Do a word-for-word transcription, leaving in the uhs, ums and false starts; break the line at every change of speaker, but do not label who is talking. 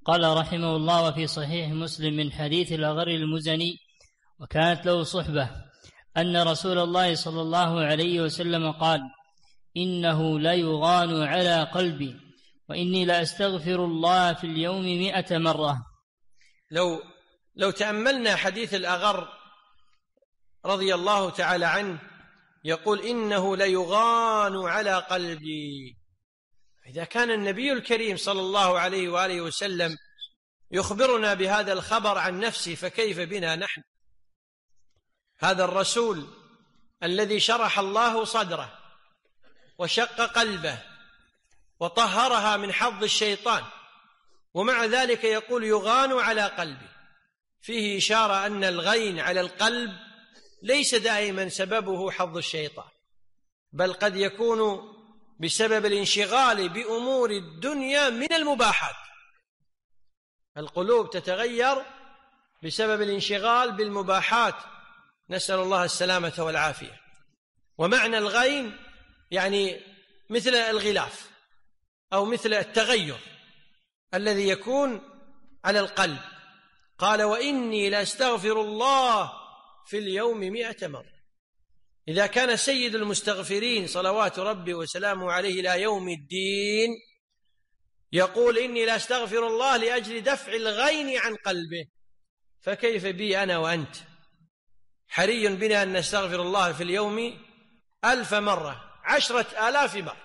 قال رحمه الله: وفي صحيح مسلم من حديث الأغر المزني وكانت له صحبة أن رسول الله صلى الله عليه وسلم قال: إنه ليغان على قلبي وإني لأستغفر الله في اليوم مئة مرة.
لو لو تأملنا حديث الأغر رضي الله تعالى عنه يقول: إنه ليغان على قلبي. إذا كان النبي الكريم صلى الله عليه وآله وسلم يخبرنا بهذا الخبر عن نفسه، فكيف بنا نحن؟ هذا الرسول الذي شرح الله صدره وشق قلبه وطهرها من حظ الشيطان، ومع ذلك يقول يغان على قلبي. فيه إشارة أن الغين على القلب ليس دائما سببه حظ الشيطان، بل قد يكون بسبب الانشغال بأمور الدنيا من المباحات. القلوب تتغير بسبب الانشغال بالمباحات، نسأل الله السلامة والعافية. ومعنى الغين يعني مثل الغلاف أو مثل التغير الذي يكون على القلب. قال: وإني لأستغفر الله في اليوم مئة مرة. إذا كان سيد المستغفرين صلوات ربي وسلامه عليه إلى يوم الدين يقول: إني لأستغفر الله لأجل دفع الغين عن قلبه، فكيف بي أنا وأنت؟ حري بنا أن نستغفر الله في اليوم ألف مرة، عشرة آلاف مرة.